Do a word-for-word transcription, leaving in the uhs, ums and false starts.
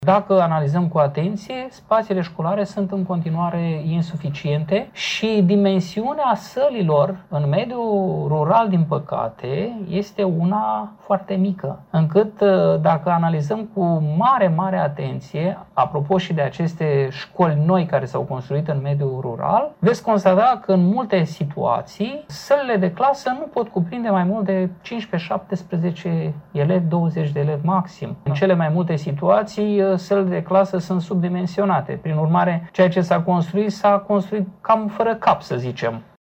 Dacă analizăm cu atenție, spațiile școlare sunt în continuare insuficiente și dimensiunea sălilor în mediul rural, din păcate, este una foarte mică. Încât, dacă analizăm cu mare, mare atenție, apropo și de aceste școli noi care s-au construit în mediul rural, veți constata că în multe situații, sălile de clasă nu pot cuprinde mai mult de cincisprezece șaptesprezece elevi, douăzeci de elevi maxim. În cele mai multe situații, sălile de clasă sunt subdimensionate. Prin urmare, ceea ce s-a construit, s-a construit cam fără cap, să zicem.